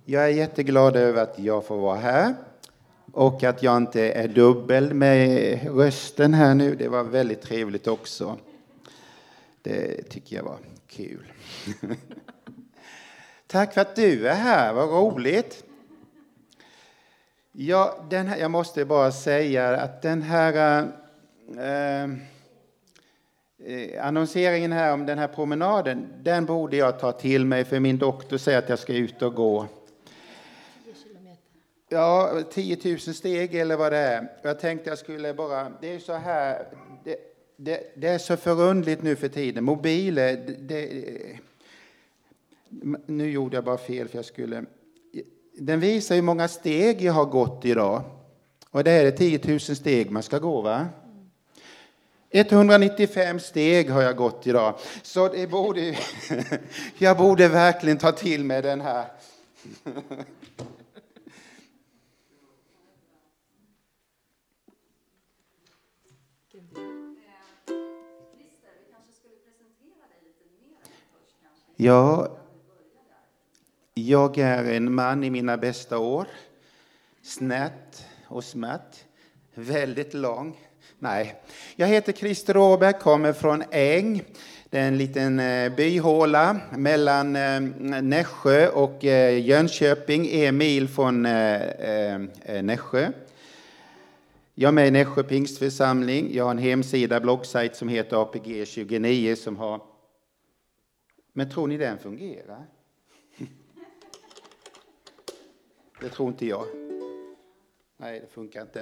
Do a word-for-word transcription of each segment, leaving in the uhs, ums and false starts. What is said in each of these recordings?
Jag är jätteglad över att jag får vara här och att jag inte är dubbel med rösten här nu. Det var väldigt trevligt också. Det tycker jag var kul. Tack för att du är här, vad roligt. Ja, den här, jag måste bara säga att den här eh, eh, annonseringen här om den här promenaden, den borde jag ta till mig, för min doktor säger att jag ska ut och gå. Ja, tio tusen steg eller vad det är. Jag tänkte jag skulle bara, det är så här, det, det, det är så förundligt nu för tiden. Mobiler, det, det, nu gjorde jag bara fel för jag skulle, den visar hur många steg jag har gått idag. Och det är tio tusen steg man ska gå, va? etthundranittiofem steg har jag gått idag. Så det borde, jag borde verkligen ta till mig den här. Ja, jag är en man i mina bästa år. Snett och smätt. Väldigt lång. Nej, jag heter Christer Åberg, kommer från Äng. Det är en liten byhåla mellan Nässjö och Jönköping. En mil från Nässjö. Jag är med i Nässjö Pingstförsamling. Jag har en hemsida, bloggsajt som heter A P G tjugonio som har... Men tror ni den fungerar? Det tror inte jag. Nej, det funkar inte.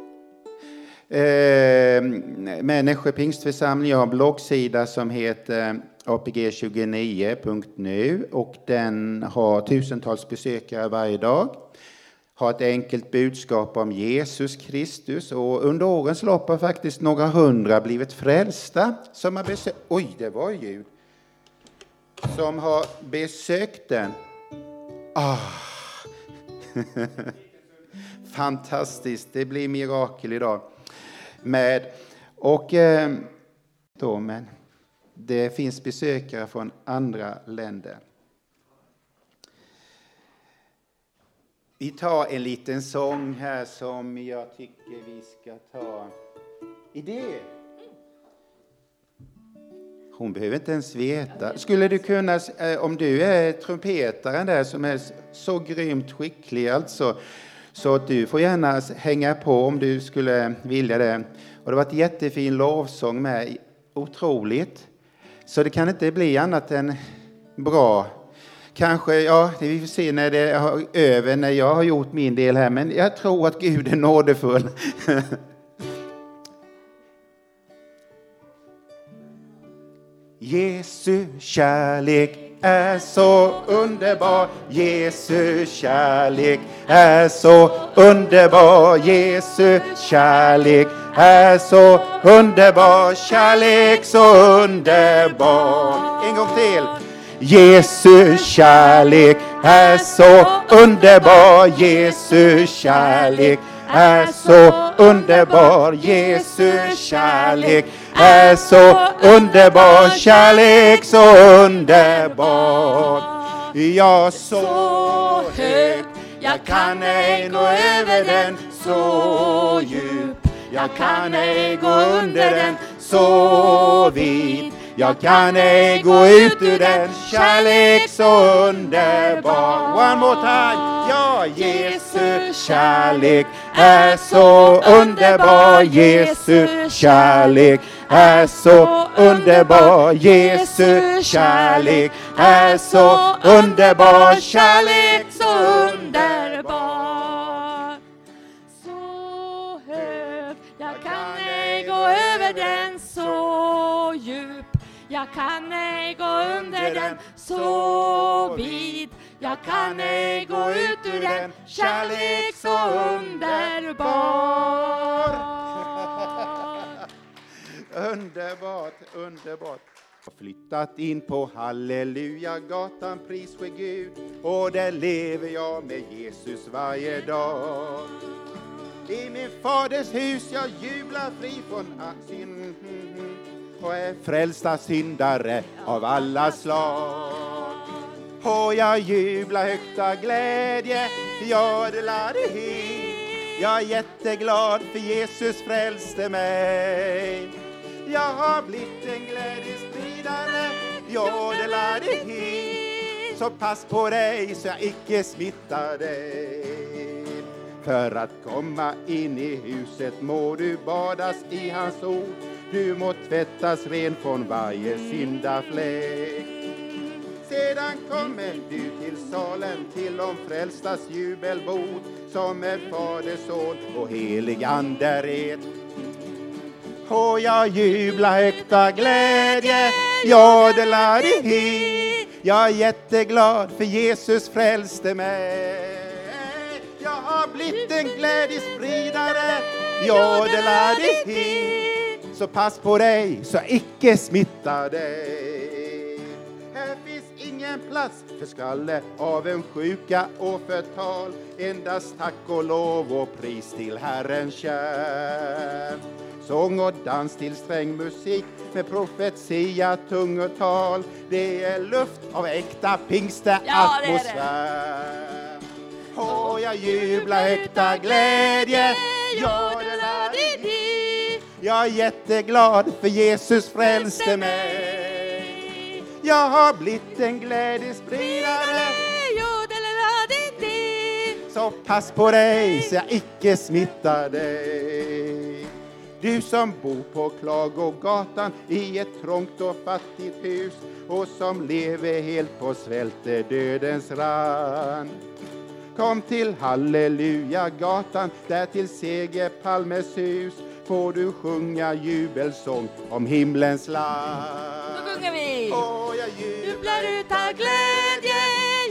Eh, med Nässjö Pingstförsamling, jag har en bloggsida som heter A P G tjugonio punkt nu och den har tusentals besökare varje dag. Har ett enkelt budskap om Jesus Kristus och under årens lopp har faktiskt några hundra blivit frälsta som har besökt. Oj, det var ljud. Som har besökt den. Ah. Fantastiskt, det blir mirakel idag. Med, och eh, då, men det finns besökare från andra länder. Vi tar en liten sång här som jag tycker vi ska ta. Idé. Hon behöver inte ens veta. Skulle du kunna, om du är trumpetaren där som är så grymt skicklig alltså, så att du får gärna hänga på om du skulle vilja det. Och det var ett jättefin lovsång med, otroligt. Så det kan inte bli annat än bra. Kanske, ja, vi får se när det är över, när jag har gjort min del här. Men jag tror att Gud är nådefull. Jesu kärlek är så underbar. Jesu kärlek är så underbar. Jesu kärlek är så underbar. Kärlek så underbar. En gång till. Jesu kärlek är så underbar. Jesu kärlek är så underbar. Jesu kärlek är så underbar. Kärlek så underbar. Ja, så högt jag kan ej nå över den. Så djup jag kan ej gå under den. Så vid jag kan ej gå ut ur den. Kärlek så underbar. One more time. Ja, Jesu kärlek är så underbar. Jesu kärlek är så underbar. Jesu kärlek är så underbar. Kärlek så underbar. Så hög jag kan ej gå över den. Så djup jag kan ej gå under den. Så vid jag kan ej gå ut ur den. Kärlek så underbar. Underbart, underbart. Jag har flyttat in på Halleluja-gatan, pris för Gud. Och där lever jag med Jesus varje dag. I min faders hus jag jublar fri från synd. Och är frälsta syndare av alla slag. Och jag jublar högt av glädje, jodeladehi. Jag är jätteglad för Jesus frälste mig. Jag har blivit en glädjespridare, jodeladehi. Så pass på dig så jag icke smittar dig. För att komma in i huset må du badas i hans ord. Du må tvättas ren från varje syndafläck. Sedan kommer du till salen, till de frälstas jubelbord, som är Fader, Son och helig ande är ett. Och jag jublar högt av glädje, jodeladehi. Jag är jätteglad för Jesus frälste mig. Jag har blivit en glädjespridare, jodeladehi. Så pass på dig så icke smittar dig. Här finns ingen plats för skalle, avundsjuka och förtal. Endast tack och lov och pris till Herren kär. Sång och dans till sträng musik med profetia, tungotal. Det är luft av äkta pingsteatmosfär. Ja, och jag jublar högt av glädje, jodeladehi. Jag är jätteglad för Jesus frälste mig. Jag har blivit en glädjespridare, jodeladehi. Så pass på dig så jag icke smittar dig. Du som bor på Klagogatan i ett trångt och fattigt hus och som lever helt på svältedödens rand. Kom till Halleluja-gatan, där till Segerpalmes hus får du sjunga jubelsång om himlens land. Då sjunger vi! Och jag jublar ut av glädje,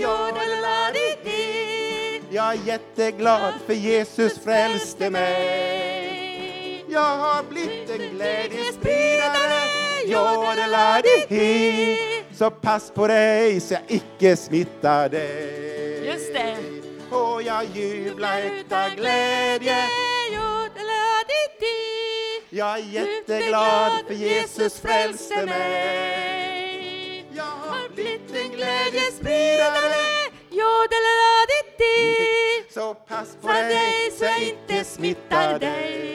jodeladehi. Jag är jätteglad för Jesus frälste mig. Jag har blivit en glädjespridare, jodeladehi. Så pass på dig så jag icke smittar dig. Just det. Och jag jublar högt av glädje, jodeladehi. jag är jätteglad för Jesus frälste mig. Jag har blivit en glädjespridare, jodeladehi. så pass på För dig dig så jag inte smittar dig.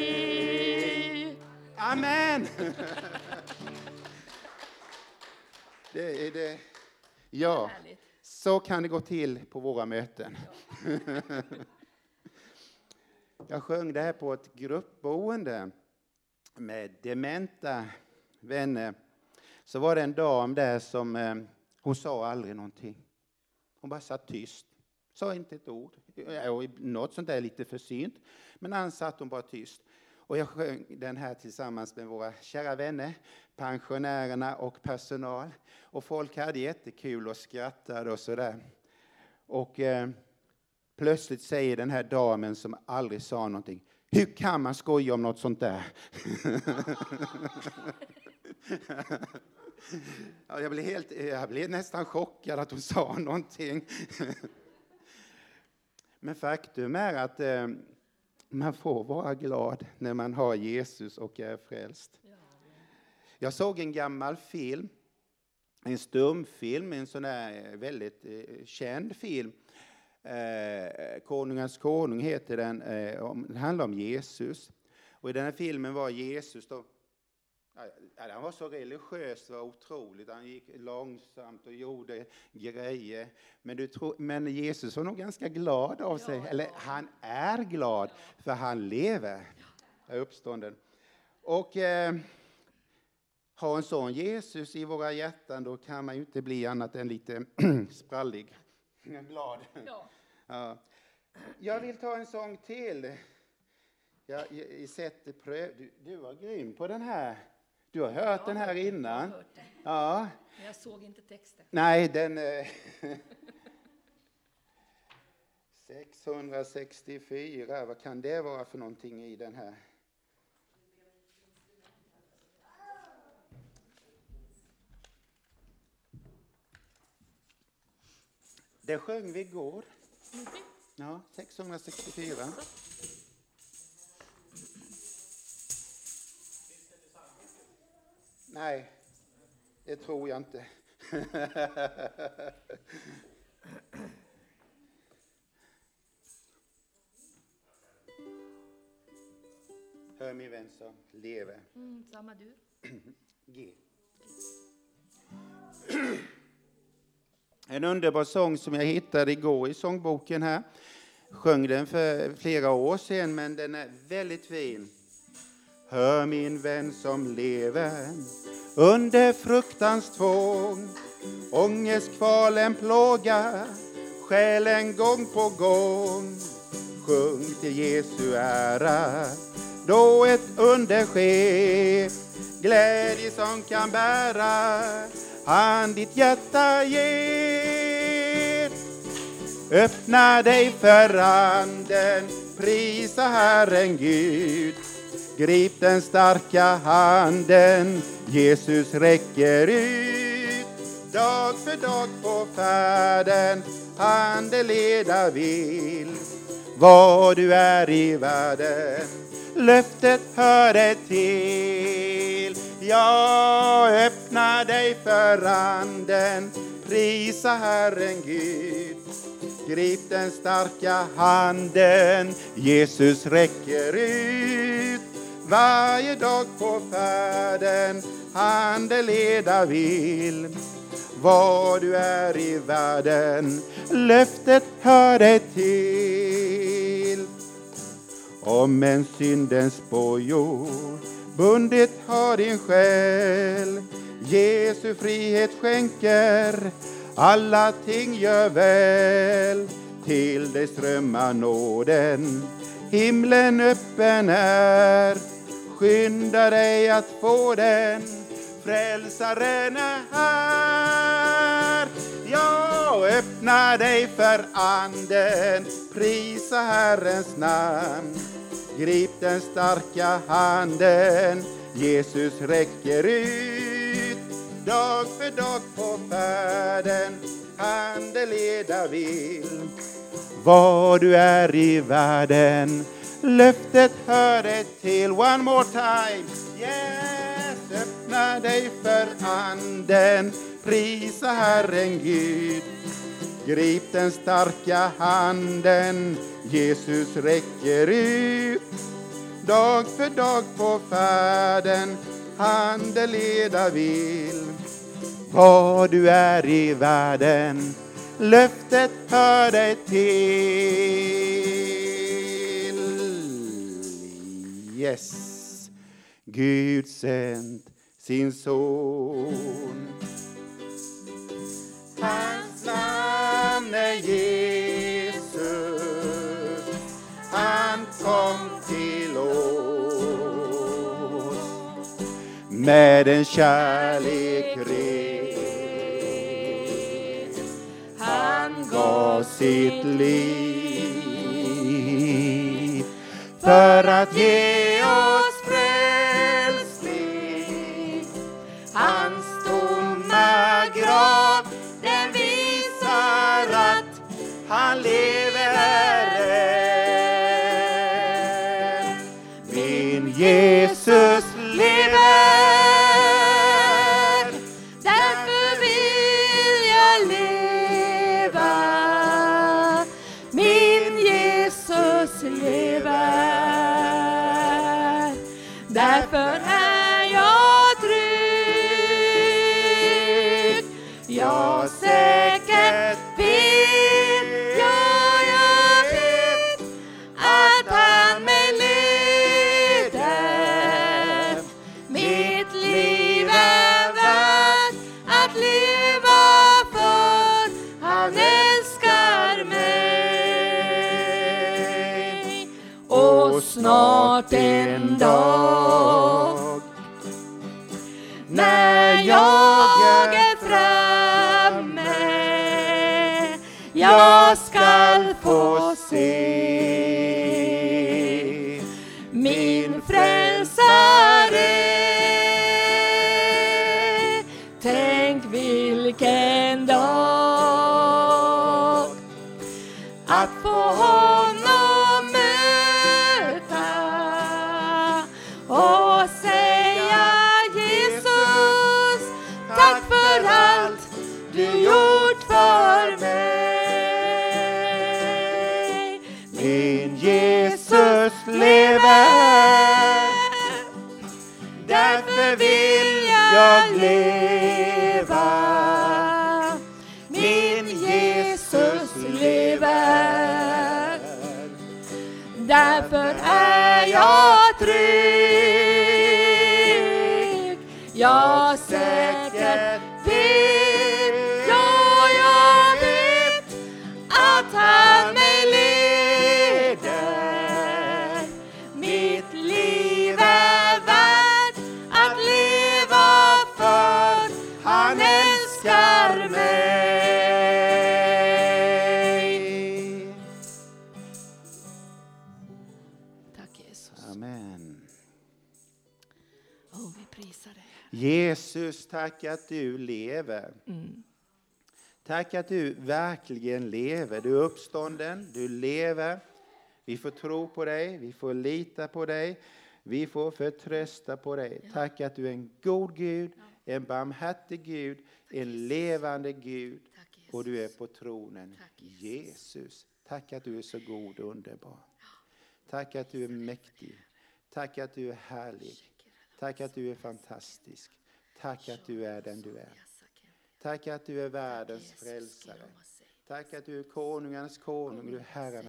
Amen. Det är det. Ja, så kan det gå till på våra möten. Jag sjöng det här på ett gruppboende med dementa vänner. Så var det en dam där som, eh, hon sa aldrig någonting. Hon bara satt tyst. Sa inte ett ord. Något sånt där lite försynt. Men annars satt hon bara tyst. Och jag sjöng den här tillsammans med våra kära vänner, pensionärerna och personal. Och folk hade jättekul och skrattade och sådär. Och eh, plötsligt säger den här damen som aldrig sa någonting: hur kan man skoja om något sånt där? Ja, jag, blev helt, jag blev nästan chockad att hon sa någonting. Men faktum är att eh, man får vara glad när man har Jesus och är frälst. Jag såg en gammal film, en stumfilm, en sån där väldigt eh, känd film. Eh, Konungens konung heter den. Eh, om, det handlar om Jesus. Och i den här filmen var Jesus då, ja, han var så religiös, var otroligt. Han gick långsamt och gjorde grejer. Men, du tro, men Jesus var nog ganska glad av sig. Ja, eller han är glad, ja. För han lever. Ja. Uppstånden. Och eh, ha en sån Jesus i våra hjärtan, då kan man ju inte bli annat än lite sprallig. Glad. Ja. Ja. Jag vill ta en sång till. Jag, jag, jag sätter pröv. Du, du var grym på den här. Du har hört ja, den här innan. Jag har hört den. Ja. Men jag såg inte texten. Nej, den... Eh, sexhundrasextiofyra, vad kan det vara för någonting i den här? Det sjöng vi igår. Ja, sexhundrasextiofyra. Nej, det tror jag inte. Hör min vän som lever. Mm, samma du. G. En underbar sång som jag hittade igår i sångboken här. Sjöng den för flera år sedan, men den är väldigt fin. Hör min vän som lever under fruktans tvång. Ångest, kvalen, plåga, själen gång på gång. Sjung till Jesu ära, då ett under sker. Glädje som kan bära, han ditt hjärta ger. Öppna dig för anden, prisa Herren Gud. Grip den starka handen, Jesus räcker ut. Dag för dag på färden, han det leda vill. Var du är i världen, löftet hör dig till. Ja, öppna dig för anden, prisa Herren Gud. Grip den starka handen, Jesus räcker ut. Varje dag på färden, han det leda vill. Var du är i världen, löftet hör dig till. Om en syndens bojor bundit har din själ, Jesu frihet skänker, alla ting gör väl. Till dig strömmar nåden, himlen öppen är. Skynda dig att få den, frälsaren är här. Ja, öppna dig för anden, prisa Herrens namn. Grip den starka handen, Jesus räcker ut. Dag för dag på färden, han det leda vill. Var du är i världen, löftet hör dig till. One more time. Yes, öppna dig för anden, prisa Herren Gud. Grip den starka handen, Jesus räcker ut. Dag för dag på färden, han det leda vill. Var du är i världen, löftet hör dig till. Yes, Gud sänt sin son. Hans namn är Jesus. Han kom till oss med en kärlek ren. Han gav sitt liv för att ge oss frälsning. Hans tomma grav, den visar att han lever än. Min Jesus lever, därför vill jag leva. Min Jesus lever, därför är jag trygg. Jag säkert vet, ja, jag vet att han mig leder. Mitt liv är värt att leva, för han älskar mig. Och snart en dag, när jag är framme, jag skall få se min frälsare. Tänk vilken dag att få honom möta och säga: Jesus, tack för allt du gjort för mig. Min jag leva. Min Jesus lever. Därför är jag trygg. Jag säkert vet, ja jag vet att han mig leder. Mitt liv är värt att leva för. Han älskar mig. Tack Jesus. Amen. Åh, vi prisar dig. Jesus, tack att du lever. Mm. Tack att du verkligen lever. Du är uppstånden, du lever. Vi får tro på dig, vi får lita på dig. Vi får förtrösta på dig. Ja. Tack att du är en god Gud, en barmhärtig Gud, en levande Gud. Tack, Jesus. Och du är på tronen. Tack, Jesus. Jesus, tack att du är så god och underbar. Tack att du är mäktig. Tack att du är härlig. Tack att du är fantastisk. Tack att du är den du är. Tack att du är världens frälsare. Tack att du är konungarnas konung, du är Herren.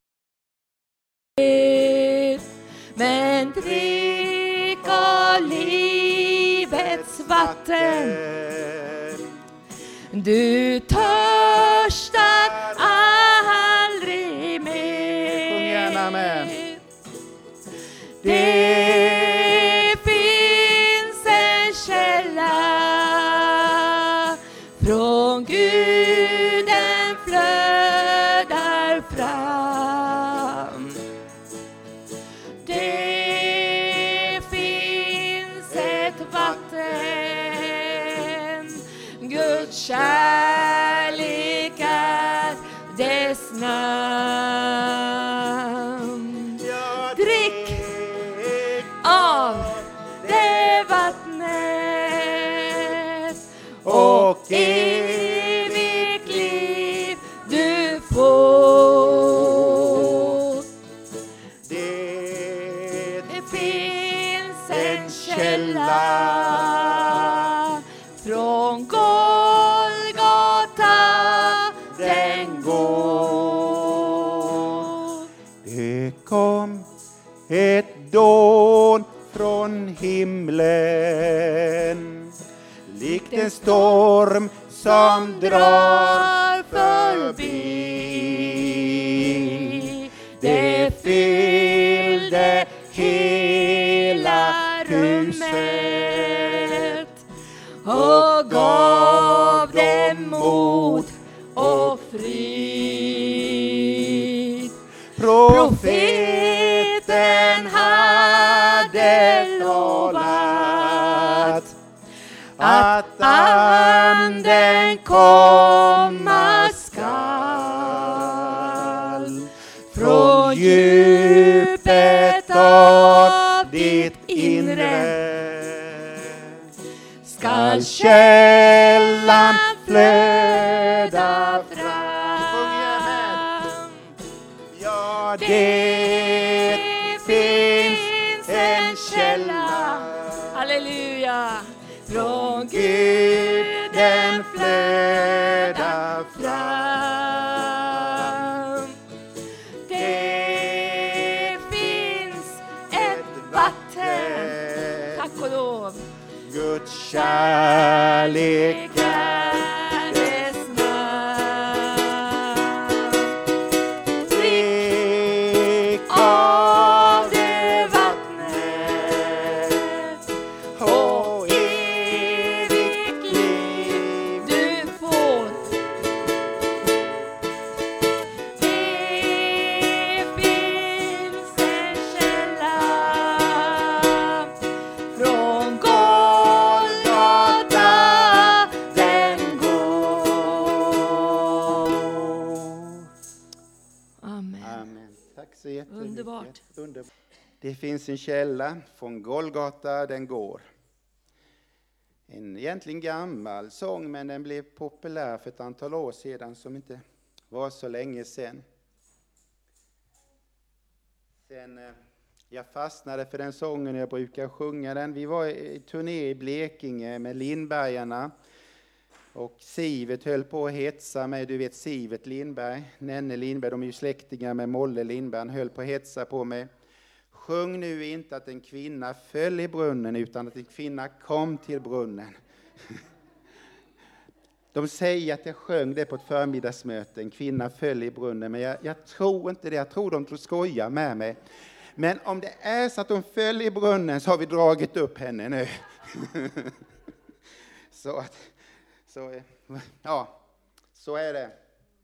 Men drick av livets vatten. Du törstar aldrig mer. Sjung gärna med. Det finns en källa från Guden flödar fram. Det finns ett vatten, Guds kärlek är dess namn. Drick av det vattnet och evigt liv du får. Det Det finns en källa från Golgata den går. Det kom ett dån från himlen, likt en storm som drar förbi. Det fyllde hela huset Och gav dem mod och frid. Profeten hade lovat att anden komma skall från djupet av ditt inre. Skall källan flöda fram. Ja, det finns en källa. Halleluja. Från Guden flöda fram. Det finns ett vatten. Tack och lov. Guds kärlek är dess namn. drick Av det vattnet och evigt liv. du får. Det finns en källa från Golgata den går. Amen. Amen. Tack så jättemycket. Underbart. Underbart. Det finns en källa från Golgata, den går. En egentligen gammal sång, men den blev populär för ett antal år sedan, som inte var så länge sedan. Sen eh, Jag fastnade för den sången, jag brukar sjunga den. Vi var i turné i Blekinge med Lindbergarna. Och Sivet höll på att hetsa mig, du vet Sivet Lindberg, Nenne Lindberg, de är ju släktingar med Molle Lindberg, han höll på att hetsa på mig. Sjung nu inte att en kvinna föll i brunnen, utan att en kvinna kom till brunnen. De säger att jag sjöng det på ett förmiddagsmöte, en kvinna föll i brunnen, men jag, jag tror inte det, jag tror de tror skoja med mig. Men om det är så att hon föll i brunnen så har vi dragit upp henne nu. så att, så, ja, så är det.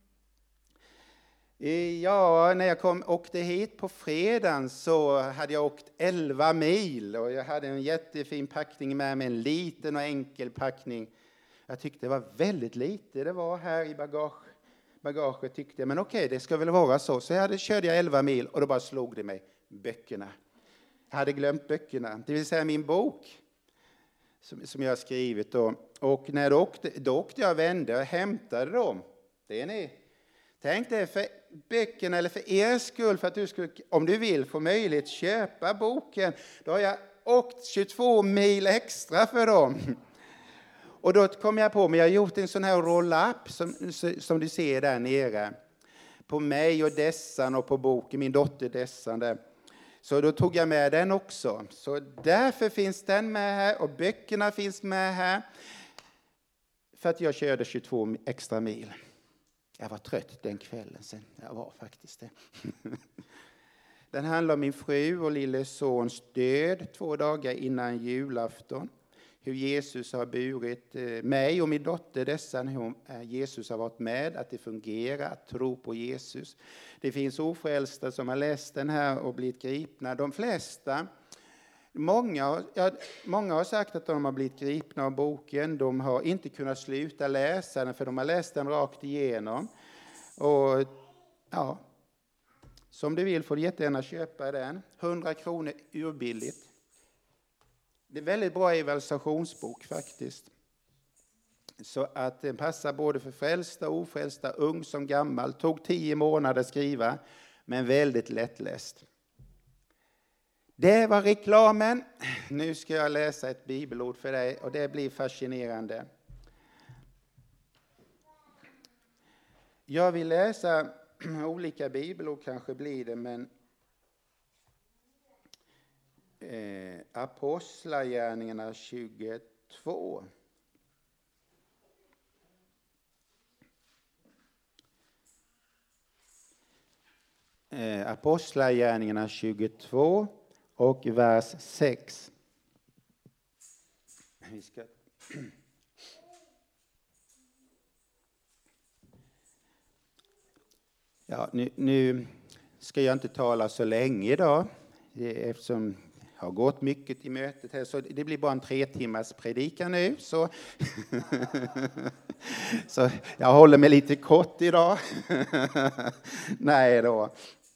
Ja, när jag kom, åkte hit på fredagen så hade jag åkt elva mil och jag hade en jättefin packning med mig, en liten och enkel packning. Jag tyckte det var väldigt lite, det var här i bagage, bagaget tyckte jag, men okej, det ska väl vara så. Så jag hade, körde jag elva mil och då bara slog det mig, böckerna. Jag hade glömt böckerna, det vill säga min bok som, som jag har skrivit då. Och när jag åkte, då åkte jag och vände och hämtade dem. Det är ni. Tänk dig för böckerna eller för er skull, för att du skulle, om du vill, få möjlighet att köpa boken. Då har jag åkt tjugotvå mil extra för dem. Och då kom jag på, men jag har gjort en sån här roll-up som, som du ser där nere. På mig och Dessan och på boken, min dotter Dessan där. Så då tog jag med den också. Så därför finns den med här och böckerna finns med här. För att jag körde tjugotvå extra mil. Jag var trött den kvällen sen. Jag var faktiskt det. Den handlar om min fru och lille sons död två dagar innan julafton. Hur Jesus har burit mig och min dotter dessa. Hur Jesus har varit med, att det fungerar, att tro på Jesus. Det finns ofrälsta som har läst den här och blivit gripna. De flesta, många, ja, många har sagt att de har blivit gripna av boken. De har inte kunnat sluta läsa den för de har läst den rakt igenom. Och ja, som du vill får du jättegärna köpa den. hundra kronor urbilligt. Det är väldigt bra evangelisationsbok faktiskt. Så att den passar både för frälsta och ofrälsta, ung som gammal. Tog tio månader att skriva, men väldigt lättläst. Det var reklamen. Nu ska jag läsa ett bibelord för dig och det blir fascinerande. Jag vill läsa olika bibelord, kanske blir det, men eh, Apostlagärningarna tjugotvå. Eh, Apostlagärningarna tjugotvå och vers sex. Vi ska... Ja, nu, nu ska jag inte tala så länge idag, eftersom jag har gått mycket i mötet här, så det blir bara en tre timmars predikan nu. Så, så jag håller mig lite kort idag. Nej då.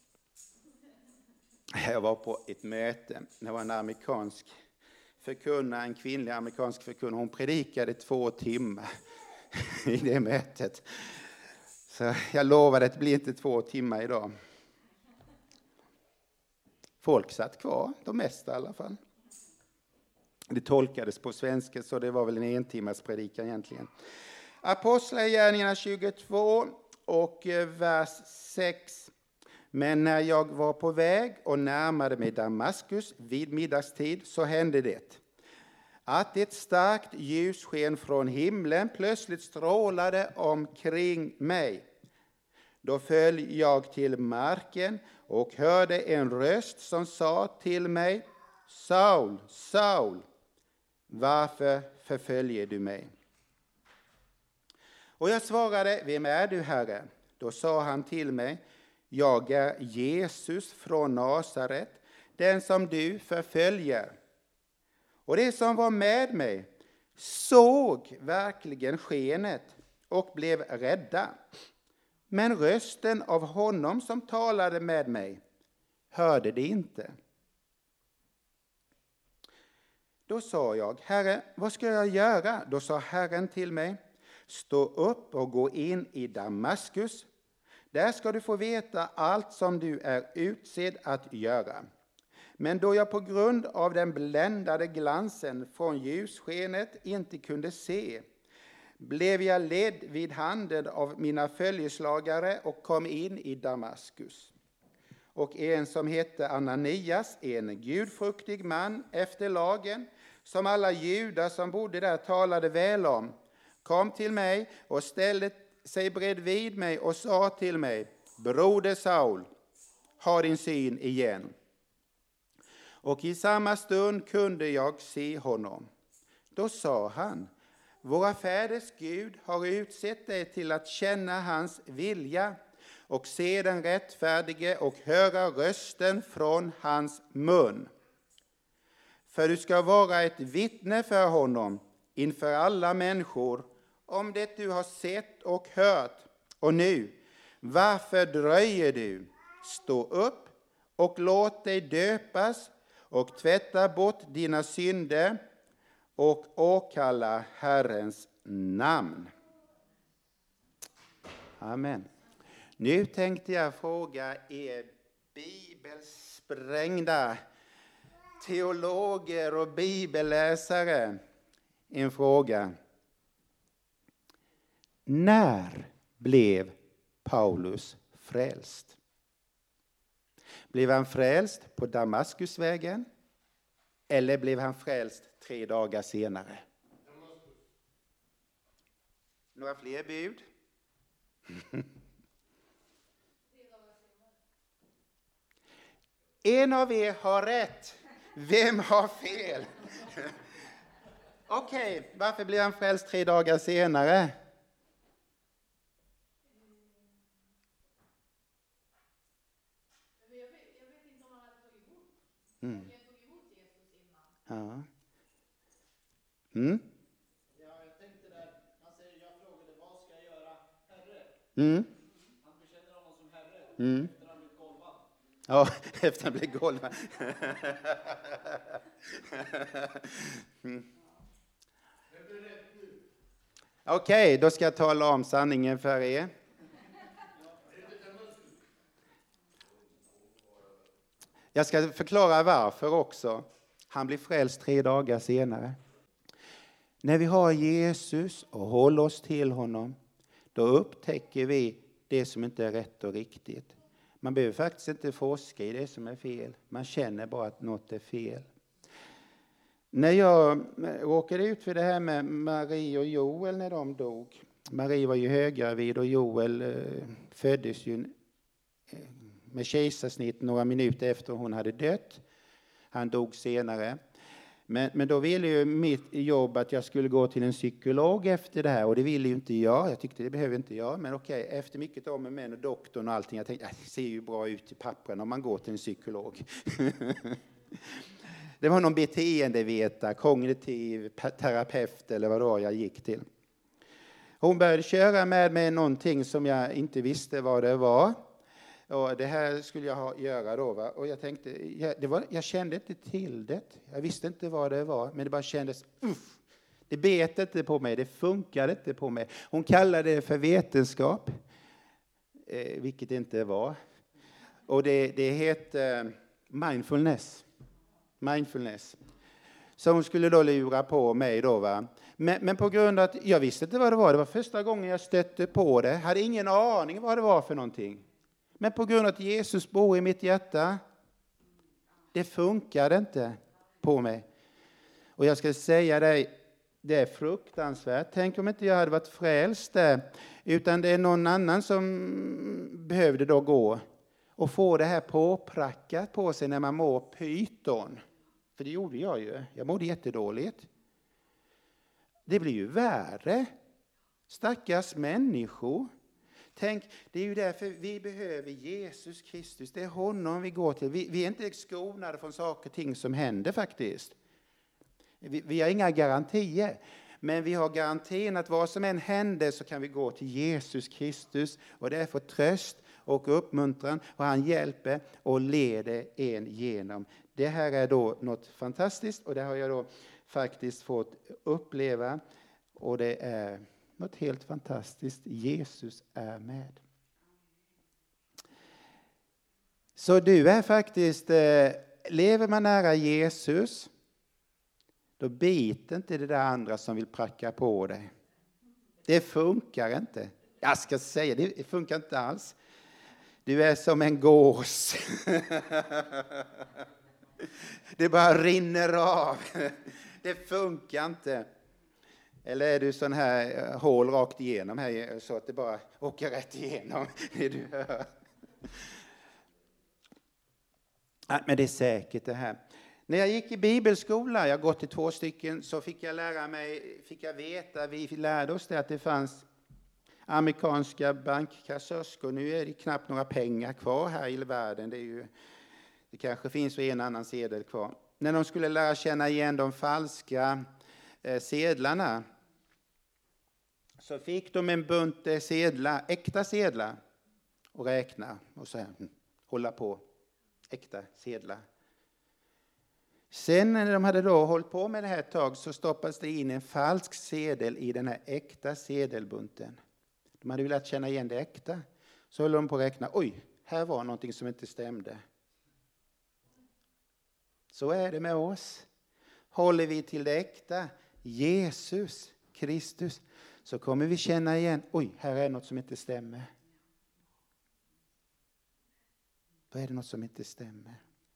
Jag var på ett möte, det var en amerikansk förkunnare, en kvinnlig amerikansk förkunnare. Hon predikade två timmar i det mötet. Så jag lovade att det blir inte två timmar idag. Folk satt kvar, de mesta i alla fall. Det tolkades på svenska så det var väl en en timmars predikan egentligen. Apostlagärningarna tjugotvå och vers sex. Men när jag var på väg och närmade mig Damaskus vid middagstid så hände det. Att ett starkt ljussken från himlen plötsligt strålade omkring mig. Då föll jag till marken och hörde en röst som sa till mig: Saul, Saul, varför förföljer du mig? Och jag svarade: Vem är du, Herre? Då sa han till mig: Jag är Jesus från Nasaret, den som du förföljer. Och det som var med mig såg verkligen skenet och blev rädda. Men rösten av honom som talade med mig hörde det inte. Då sa jag: Herre, vad ska jag göra? Då sa Herren till mig: Stå upp och gå in i Damaskus. Där ska du få veta allt som du är utsedd att göra. Men då jag på grund av den bländade glansen från ljusskenet inte kunde se, blev jag ledd vid handen av mina följeslagare och kom in i Damaskus. Och en som hette Ananias, en gudfruktig man efter lagen, som alla judar som bodde där talade väl om, kom till mig och ställde sig bredvid mig och sa till mig: broder Saul, ha din syn igen. Och i samma stund kunde jag se honom. Då sa han: våra fäders Gud har utsett dig till att känna hans vilja och se den rättfärdige och höra rösten från hans mun. För du ska vara ett vittne för honom inför alla människor om det du har sett och hört. Och nu, varför dröjer du? Stå upp och låt dig döpas och tvätta bort dina synder och åkalla Herrens namn. Amen. Nu tänkte jag fråga er bibelsprängda teologer och bibelläsare en fråga. När blev Paulus frälst? Blev han frälst på Damaskusvägen? Eller blev han frälst tre dagar senare? Några fler bud? En av er har rätt. Vem har fel? Okej, okay, varför blev han frälst tre dagar senare? Mm. Ja. Mm. Ja, jag tänkte där, han säger, jag frågade vad ska jag göra, Herre? Mm. Han bekänner honom som Herre, Mm. efter han blivit golvad. Ja, efter han blev golvad. mm. Okej, okay, då ska jag tala om sanningen för er. Jag ska förklara varför också. Han blir frälst tre dagar senare. När vi har Jesus och håller oss till honom, då upptäcker vi det som inte är rätt och riktigt. Man behöver faktiskt inte forska i det som är fel. Man känner bara att något är fel. När jag råkade ut för det här med Marie och Joel när de dog. Marie var ju höggravid och Joel eh, föddes ju eh, med kejsarsnitt några minuter efter hon hade dött. Han dog senare. Men, men då ville ju mitt jobb att jag skulle gå till en psykolog efter det här. Och det ville ju inte jag. Jag tyckte det behöver inte jag. Men okej, efter mycket om med män och doktorn och allting. Jag tänkte, det ser ju bra ut i pappren om man går till en psykolog. Det var någon beteendevetare, kognitiv terapeut eller vad det var jag gick till. Hon började köra med mig någonting som jag inte visste vad det var. Och det här skulle jag ha, göra då. Va? Och jag tänkte, jag, det var, jag kände inte till det. Jag visste inte vad det var. Men det bara kändes, uff. Det bet inte på mig. Det funkade inte på mig. Hon kallade det för vetenskap. Eh, vilket det inte var. Och det, det heter mindfulness. Mindfulness. Så hon skulle då lura på mig då va. Men, men på grund av att jag visste inte vad det var. Det var första gången jag stötte på det. Hade ingen aning vad det var för någonting. Men på grund av att Jesus bor i mitt hjärta, det funkade inte på mig. Och jag ska säga dig, det är fruktansvärt. Tänk om inte jag hade varit frälst där, utan det är någon annan som behövde då gå och få det här påprackat på sig när man mår pyton. För det gjorde jag ju. Jag mådde jättedåligt. Det blir ju värre. Stackars människor. Tänk, det är ju därför vi behöver Jesus Kristus. Det är honom vi går till. Vi, vi är inte skonade från saker och ting som händer faktiskt. Vi, vi har inga garantier. Men vi har garantin att vad som än händer så kan vi gå till Jesus Kristus. Och det är för tröst och uppmuntran. Och han hjälper och leder en genom. Det här är då något fantastiskt. Och det har jag då faktiskt fått uppleva. Och det är något helt fantastiskt. Jesus är med. Så du är faktiskt lever man nära Jesus, då biter inte det där andra som vill pracka på dig. Det funkar inte. Jag ska säga, det funkar inte alls. Du är som en gås. Det bara rinner av. Det funkar inte. Eller är du sån här hål rakt igenom här så att det bara åker rätt igenom det du hör. Ja, men det är säkert det här. När jag gick i bibelskola, jag har gått i två stycken, så fick jag lära mig, fick jag veta, vi lärde oss det att det fanns amerikanska bankkassörskor. Nu är det knappt några pengar kvar här i världen. Det, är ju, det kanske finns en annan sedel kvar. När de skulle lära känna igen de falska eh, sedlarna, så fick de en bunt sedlar, äkta sedlar, och räkna och så här, hålla på, äkta sedlar. Sen när de hade då hållit på med det här ett tag, så stoppades det in en falsk sedel i den här äkta sedelbunten. De hade velat känna igen det äkta. Så höll de på att räkna. Oj, här var någonting som inte stämde. Så är det med oss. Håller vi till det äkta, Jesus Kristus, så kommer vi känna igen. Oj, här är något som inte stämmer. Då är det något som inte stämmer.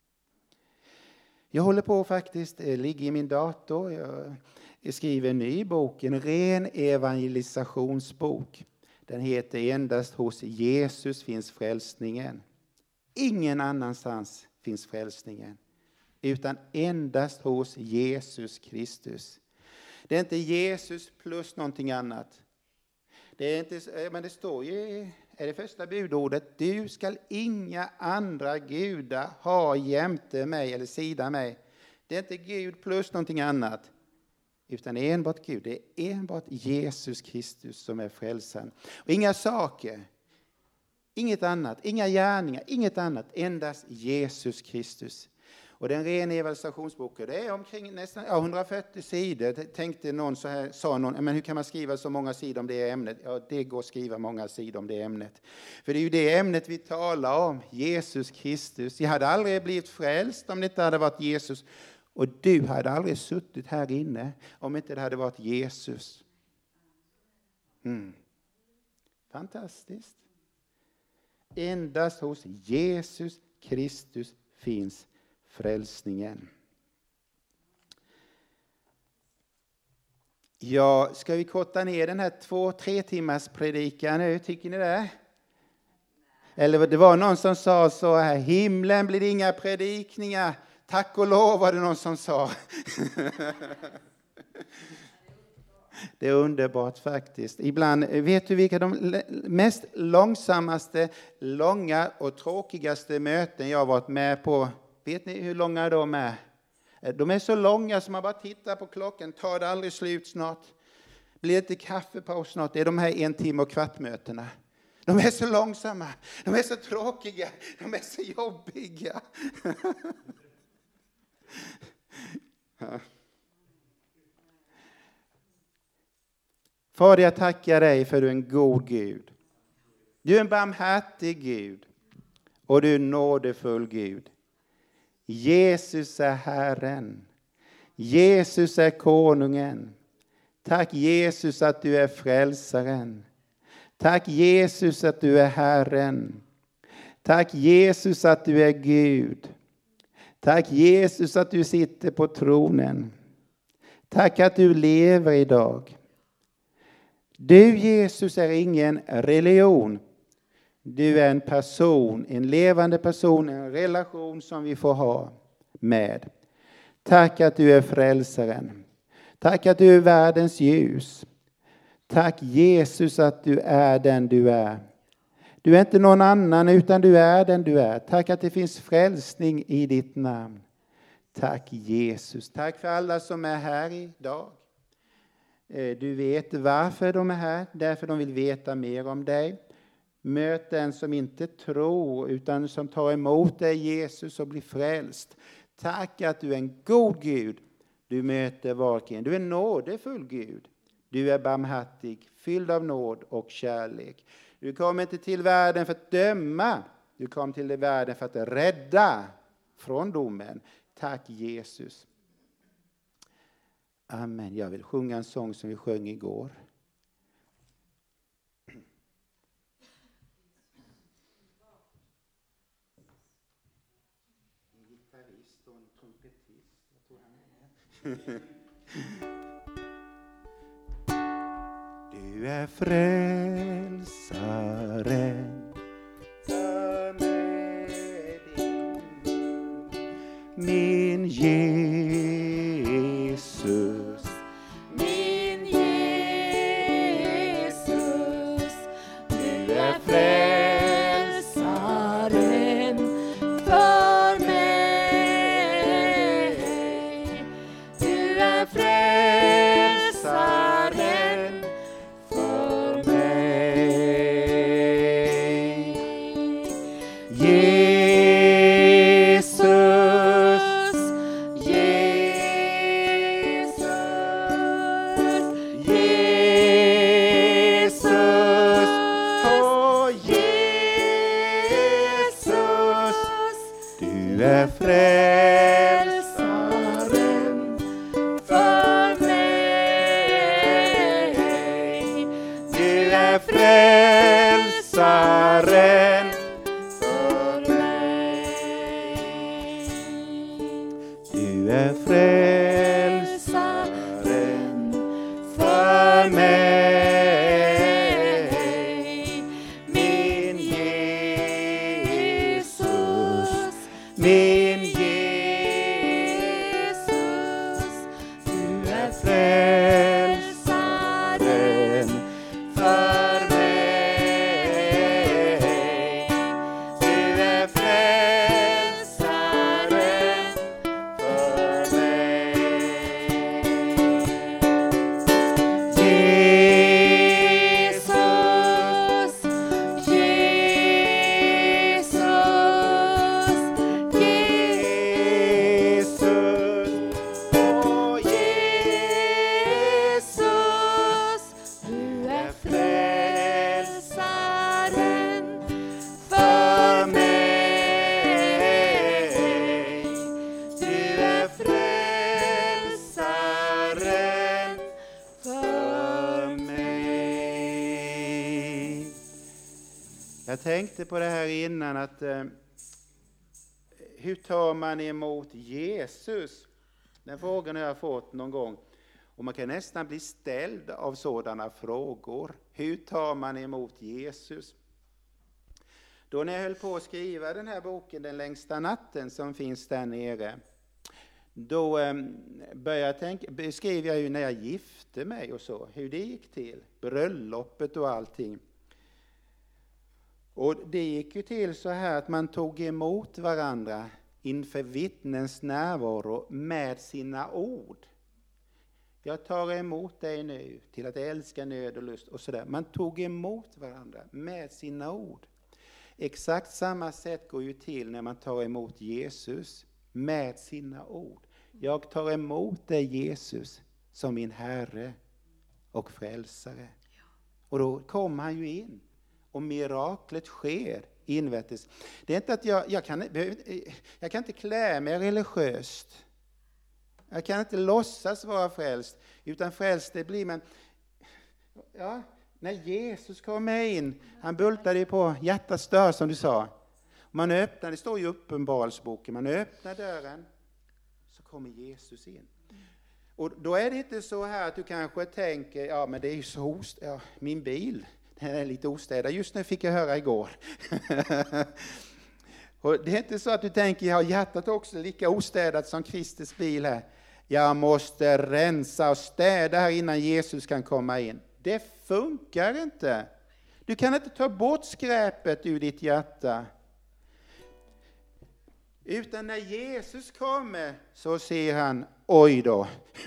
Jag håller på faktiskt, det ligger i min dator. Jag skriver en ny bok, en ren evangelisationsbok. Den heter Endast hos Jesus finns frälsningen. Ingen annanstans finns frälsningen, utan endast hos Jesus Kristus. Det är inte Jesus plus någonting annat. Det är inte, men det står ju, är det första budordet, du skall inga andra gudar ha jämte mig eller sida mig. Det är inte Gud plus någonting annat, utan enbart Gud. Det är enbart Jesus Kristus som är frälsaren. Och inga saker, inget annat, inga gärningar, inget annat, endast Jesus Kristus. Och den ren evangelisationsboken, det är omkring nästan ja, hundrafyrtio sidor. Tänkte någon så här, sa någon, men hur kan man skriva så många sidor om det ämnet? Ja, det går att skriva många sidor om det ämnet. För det är ju det ämnet vi talar om, Jesus Kristus. Jag hade aldrig blivit frälst om det inte hade varit Jesus. Och du hade aldrig suttit här inne om inte det hade varit Jesus. Mm. Fantastiskt. Endast hos Jesus Kristus finns frälsningen. Ja, ska vi korta ner den här två, tre timmars predikan nu, tycker ni det? Eller det var någon som sa så här, himlen blir inga predikningar. Tack och lov, var det någon som sa. Det är underbart faktiskt. Ibland, vet du vilka de mest långsammaste, långa och tråkigaste möten jag har varit med på? Vet ni hur långa de är? De är så långa som man bara tittar på klockan. Tar det aldrig slut snart? Blir det inte kaffepaus snart? Det är de här en timme och kvartmötena. De är så långsamma. De är så tråkiga. De är så jobbiga. Ja. Fader, jag tackar dig för du är en god Gud. Du är en barmhärtig Gud. Och du är en nådefull Gud. Jesus är Herren. Jesus är konungen. Tack Jesus att du är frälsaren. Tack Jesus att du är Herren. Tack Jesus att du är Gud. Tack Jesus att du sitter på tronen. Tack att du lever idag. Du Jesus är ingen religion. Du är en person, en levande person, en relation som vi får ha med. Tack att du är frälsaren. Tack att du är världens ljus. Tack Jesus att du är den du är. Du är inte någon annan utan du är den du är. Tack att det finns frälsning i ditt namn. Tack Jesus. Tack för alla som är här idag. Du vet varför de är här. Därför de vill veta mer om dig. Möt den som inte tror utan som tar emot dig Jesus och blir frälst. Tack att du är en god Gud. Du möter var och en. Du är en nådefull Gud. Du är barmhärtig, fylld av nåd och kärlek. Du kom inte till världen för att döma. Du kom till världen för att rädda. från domen. Tack Jesus. Amen. Jag vill sjunga en sång som vi sjöng igår. En gitarrist och en trumpetist. Jag tror han är. Du är frälsaren för mig, min Jesus. Min Jesus, du är frälsaren för mig. Du är frälsaren för mig. Jesus, Jesus, Jesus, Åh Jesus, du är frälsaren för mig. Du är frälsaren För mig. Du är frälsaren för mig, min Jesus, min Jesus. Du är frälsaren för mig. Du är frälsaren för mig. Jesus, Jesus, Jesus, åh Jesus, du är frälsaren för mig. Du är frälsaren för mig. Jag tänkte på det här innan att eh, hur tar man emot Jesus? Den frågan har jag fått någon gång. Och man kan nästan bli ställd av sådana frågor. Hur tar man emot Jesus? Då när jag höll på att skriva den här boken, Den längsta natten, som finns där nere, då eh, började jag tänka, beskrev jag ju när jag gifte mig och så, hur det gick till, bröllopet och allting. Och det gick ju till så här att man tog emot varandra inför vittnens närvaro med sina ord. Jag tar emot dig nu till att älska nöd och lust och sådär. Man tog emot varandra med sina ord. Exakt samma sätt går ju till när man tar emot Jesus med sina ord. Jag tar emot dig Jesus som min Herre och frälsare. Och då kommer han ju in. Och miraklet sker invärtes. Det är inte att jag, jag, kan, jag kan inte klä mig religiöst. Jag kan inte låtsas vara frälst. Utan frälst det blir man. Ja, när Jesus kommer in. Han bultade ju på hjärtats dörr som du sa. Man öppnar, det står ju i Uppenbarelseboken. Man öppnar dörren. Så kommer Jesus in. Och då är det inte så här att du kanske tänker. Ja men det är ju så ost, ja, min bil. Den är lite ostädad. Just nu fick jag höra igår. Och det är inte så att du tänker, jag har hjärtat också lika ostädat som Kristus bil här. Jag måste rensa och städa här innan Jesus kan komma in. Det funkar inte. Du kan inte ta bort skräpet ur ditt hjärta. Utan när Jesus kommer så ser han, oj då.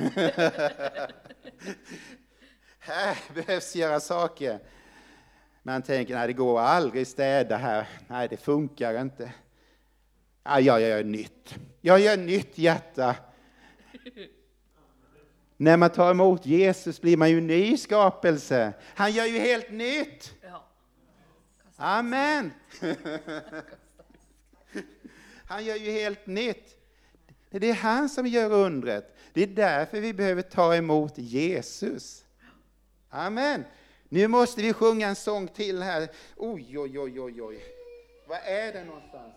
Här behövs göra saker. Man tänker, nej det går aldrig städa här. Nej det funkar inte. Ja, jag gör nytt. Jag gör nytt hjärta. När man tar emot Jesus blir man ju ny skapelse. Han gör ju helt nytt. Ja. Amen. Han gör ju helt nytt. Det är han som gör undret. Det är därför vi behöver ta emot Jesus. Amen. Nu måste vi sjunga en sång till här. Oj, oj, oj, oj, oj. Vad är det någonstans?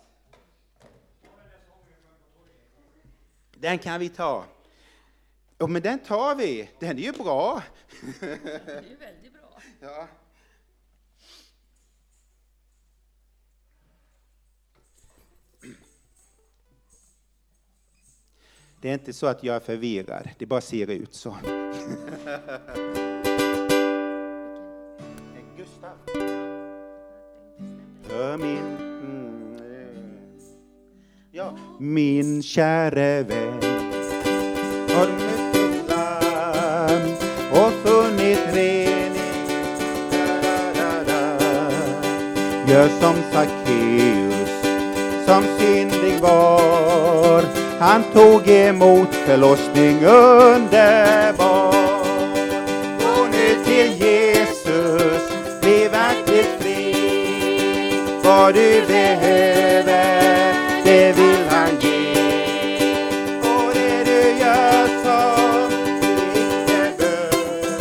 Den kan vi ta. Ja, men den tar vi. Den är ju bra. Det är ju väldigt bra. Ja. Det är inte så att jag är förvirrad. Det bara ser ut så. Gustav. För min... Mm, ja, min käre vän har mött ett lamm och funnit rening. Da, da, da, da. Gör som Sackeus, som syndig var. Han tog emot förlossning underbar. Gå nu till Jesus, bli verkligt fri. Vad du behöver, det vill han ge. Och det du gör som du inte bör,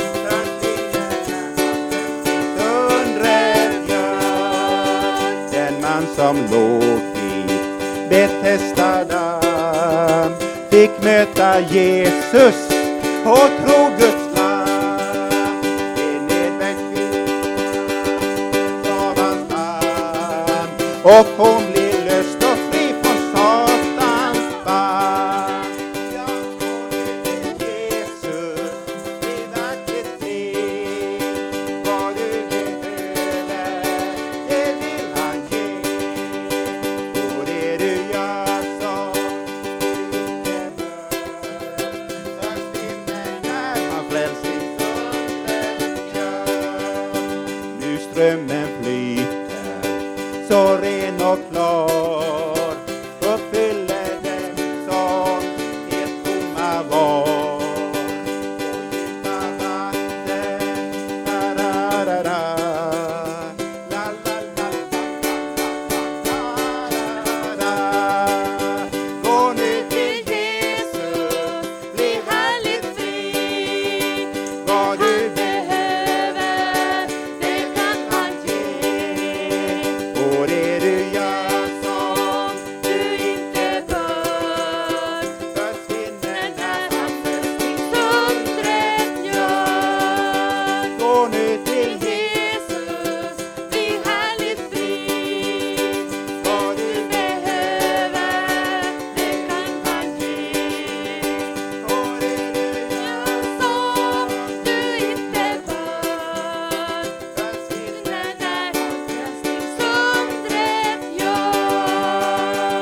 undret gör. Den man som låg vid Betesda fick möta Jesus och tro Guds lam. Det nedvänt av hans hand och hon blir löst och fri från Satans band. Jag går nu till Jesus, bli verkligt fri. Vad du behöver, det vill han ge. Och det du gör som strömmen flyter så ren och klar, uppfyller den som helt tomma var. Och djupa vatten, da-da-da-da, la-la-la-la-la-la-la. Gå nu till Jesus, bli härligt fri. Vad du behöver, det kan han ge. Och det du gör som du inte bör, försvinner när han förståndret gör. Gå nu till Jesus, bli härligt fri. Vad du behöver, det kan han ge. Och det du gör som du inte bör, försvinner när han frälsningsundret gör.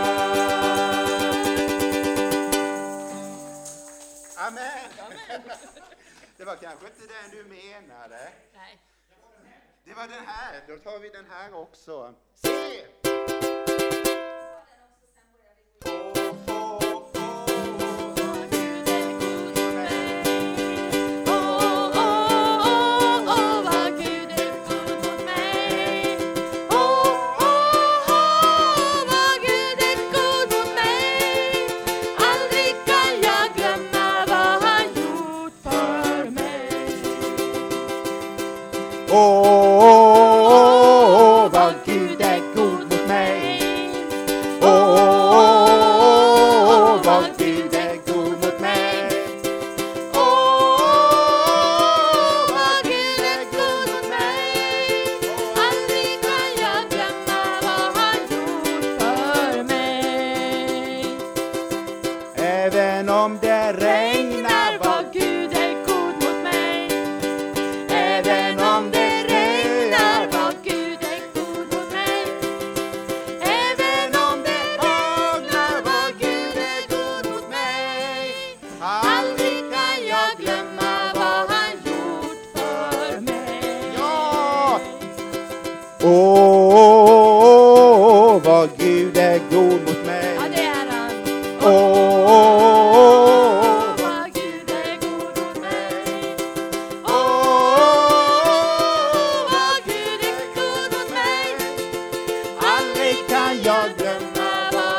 Amen. Det var kanske inte den du menade. Nej. Det var den här. Då tar vi den här också. Se! Åh, åh, åh, åh, vad Gud är god mot mig. Åh, åh, åh, vad Gud är god mot mig. Aldrig kan jag glömma vad han gjort för mig. Åh, åh, åh, vad Gud är god mot mig. Åh, åh, åh, vad Gud är god mot mig. Åh, vad Gud är god mot mig. Aldrig kan jag glömma vad han gjort för mig. Även om det regnar, Vad Gud är god mot mig. även om det Regnar snöar, vad Gud är god mot mig. även om det haglar, vad Gud är god mot mig. Aldrig kan jag glömma vad han gjort för mig. Ja! Åh, åh, åh, vad Gud är god mot mig. Ja, det är han. Åh, åh, åh, Vad Gud är god mot mig. åh, Vad Gud är god mot mig. aldrig kan jag glömma vad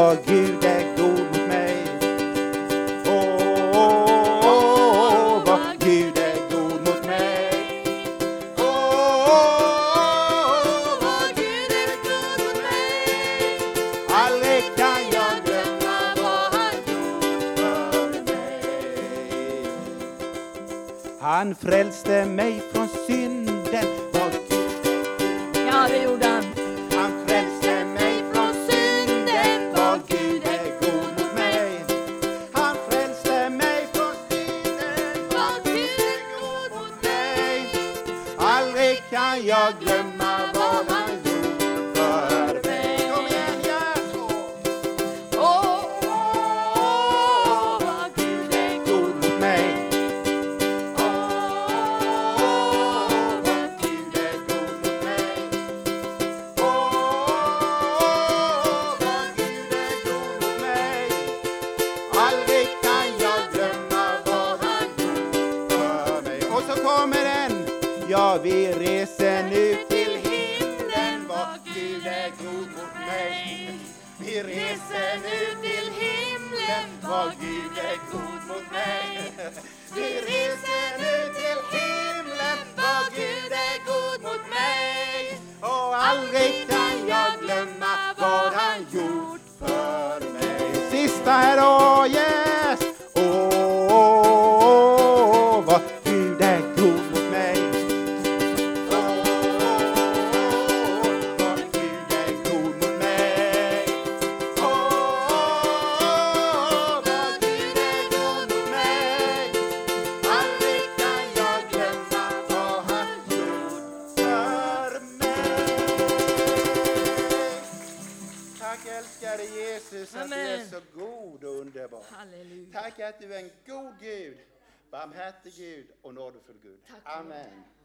vad Gud är god mot mig. Åh, åh, åh, vad Gud är god mot mig. Åh, åh, vad Gud är god mot mig. aldrig kan jag Glömma vad han gjort för mig. Han frälste mig från synden. Vad Gud, Ja, det gjorde han. han frälste mig från synden. Vad Gud är god mot mig. Han frälste mig från synden. Vad Gud är god mot mig. Aldrig kan jag glömma vad han gjort för mig. Kom igen, ja! Åh, åh, vad Gud är god God mot mig. Åh, Vad Gud är god mot mig. Åh, vad Gud är god mot mig. Aldrig kan jag glömma vad han gjort för mig. Och så kommer den. Ja, vi reser nu till himlen. Vad Gud är god mot mig. Vi reser nu till himlen. Vad Gud är god mot mig. Vi reser nu till himlen. Vad Gud är god mot mig. Och aldrig kan jag glömma vad han gjort för mig. Sista här då, yes! Åh, åh, åh, vad Gud är god mot mig. Åh, vad Gud är god mot mig. Åh, vad Gud är god mot mig. Aldrig kan jag glömma vad han gjort för mig. Tack älskade Jesus att du är Amen. så god och underbar. Halleluja. Tack att du är en god Gud, barmhärtig Gud och nådefull Gud. Tack. Amen.